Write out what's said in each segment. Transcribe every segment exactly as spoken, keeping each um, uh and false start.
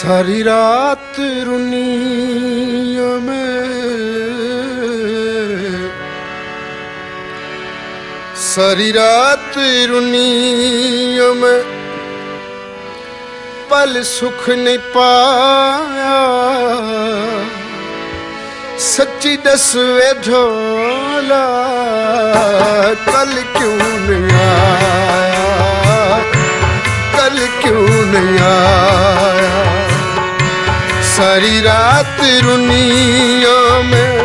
सारी रात रुनिया में, सारी रात रुनिया में पल सुख नहीं पाया। सच्ची दस वे ढोला कल क्यों नहीं आया, कल क्यों नहीं आया। सारी रात रुनिया में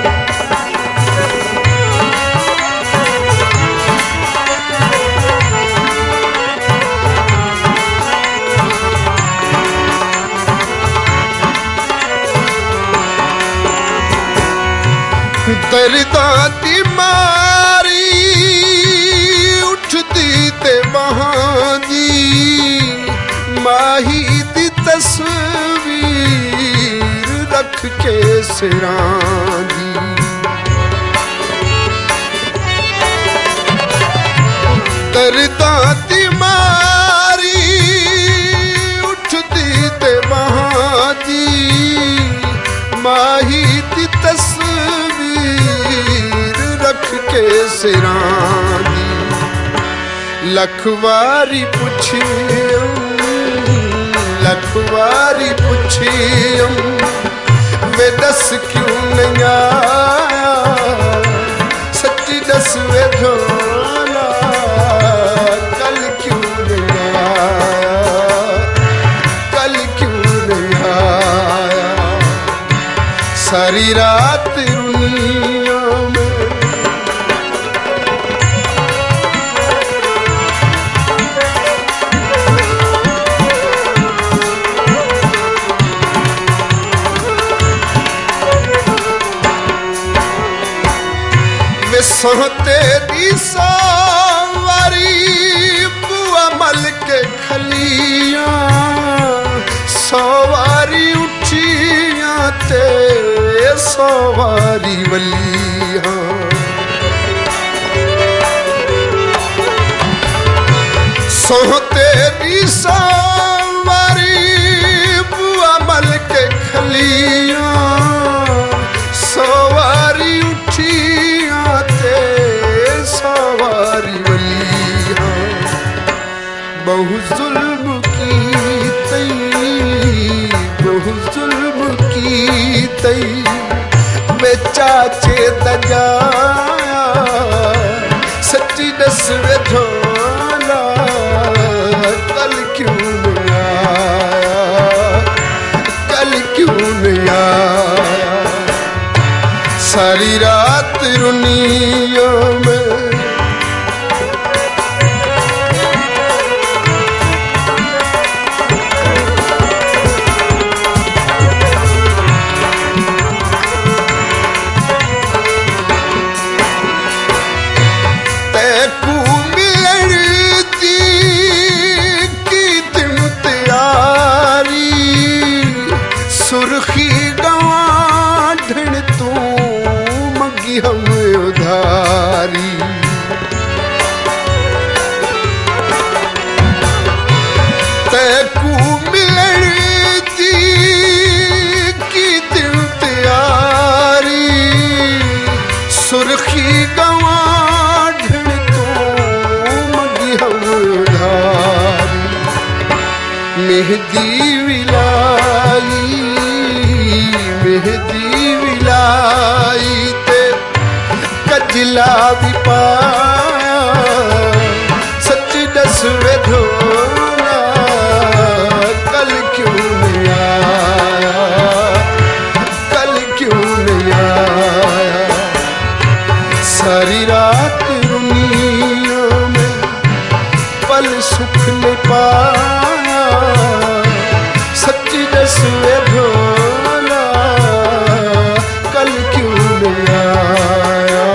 दर्दां दी मारी उठदी ते बहां दी, माही दी तस्वीर रख के सिरां दी। दर्दां दी मारी उठदी ते बहां दी, माही दी तस्वीर रख के सिरां दी। लख वारी पुछियम, लख वारी पुछियम वे दस क्यों नहीं आया। सच्ची दस वे ढोला कल क्यों नहीं आया, कल क्यों नहीं आया। सारी रात रुनिया में वे सोहते दी सवारी बुआ मल के खलियां, सवारी उठियां ते सवारी वलियां। सोहते दी सवारी बुआ मल के खलियां, सवारी उठियां ते सवारी वलियां। बहु जुल्म की तई, बहु जुल्म की तई वे चाचे दजाया। सच्ची दस वे ढोला कल क्यों नहीं आया, कल क्यों नहीं आया। सारी रात रुनिया में सुर्खी गवाढ़ तू मंगी हम उधारी। तैकू मिलण दी की दिल तैयारी, सुर्खी गवाढ़ तू मंगी हम उधारी। मेहदी विलाई, मेहदी विलाई ते कजला भी पाया। सच्ची दस वे ढोला कल क्यों नहीं आया, कल क्यों नहीं आया। सारी रात रुनिया में पल सुख नहीं पाया। सच्ची दस वे ढोला कल क्यों नहीं आया,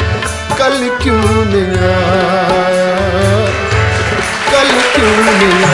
कल क्यों नहीं आया, कल क्यों नहीं आया।